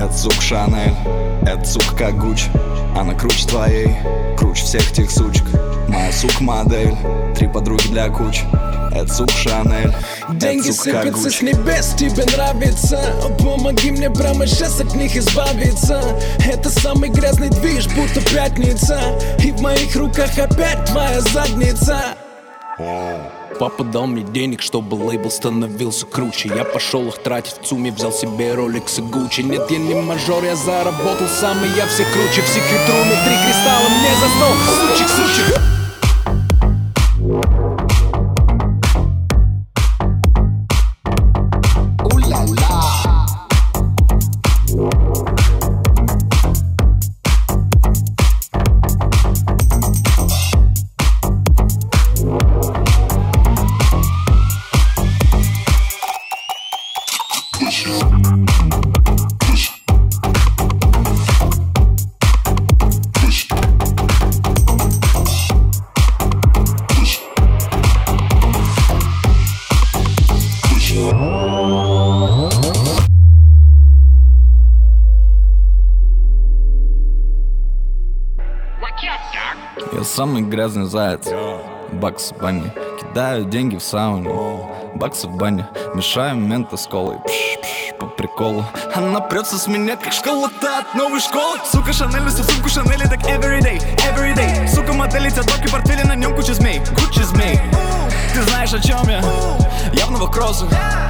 Это сука Шанель, это сука как Гуччи. Она круче твоей, круче всех тех сучек. Моя сука модель, 3 подруги для кучи. Это сука Шанель, деньги сыпятся с небес, тебе нравится? Помоги мне прямо сейчас от них избавиться. Это самый грязный движ, будто пятница. И в моих руках опять твоя задница. Папа дал мне денег, чтобы лейбл становился круче. Я пошел их тратить в ЦУМе, взял себе Rolex и Gucci. Нет, я не мажор, я заработал сам, и я все круче. В секрет руме 3 кристалла мне за стол. Сучек, сучек. Я самый грязный заяц, Бакс в бане. Кидаю деньги в сауну, Бакс в бане. Мешаем мента с колой, пш-пш, по приколу. Она прется с меня, как школа-то от новой школы. Сука Шанель, всю сумку Шанели, так everyday, everyday. Сука модель, эти доки, портфели, на нем куча змей, Гуччи змей. Ты знаешь, о чем я? Явного кросса.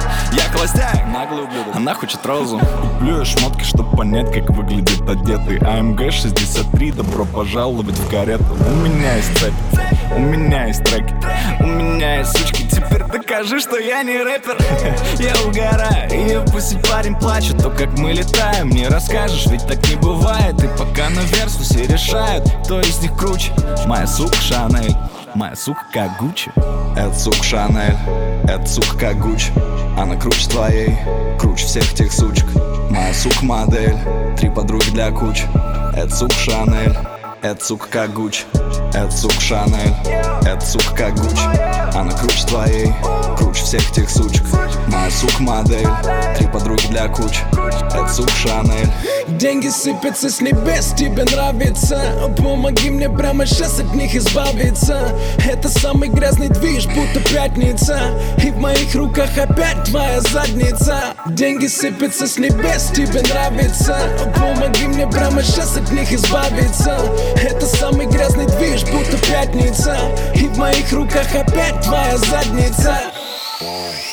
Я холостяк, наглый ублюдок. Она хочет розу. Куплю я шмотки, чтоб понять, как выглядит одетый. АМГ 63, добро пожаловать в карету. У меня есть цепь, у меня есть треки, у меня есть сучки. Теперь докажи, что я не рэпер. Я угораю, и пусть парень плачет. То, как мы летаем, не расскажешь, ведь так не бывает. И пока на версусе решают, кто из них круче. Моя сука Шанель, моя сука как Гуччи. Это сука Шанель, это сука как Гуччи. Она круче твоей, круче всех тех сучек. Моя сука модель, 3 подруги для кучи. Это сука Шанель, это сука как Гуччи. Это сука Шанель, это сука как Гуччи. Она круче твоей, круче всех тех сучек. Моя сука модель, 3 подруги для кучи. Это сука Шанель. Деньги сыпятся с небес, тебе нравится? Помоги мне прямо сейчас от них избавиться. Это самый грязный движ, будто пятница. И в моих руках опять твоя задница. Деньги сыпятся с небес, тебе нравится? Помоги мне прямо сейчас от них избавиться. Это самый грязный движ, будто пятница. И в моих руках опять твоя задница.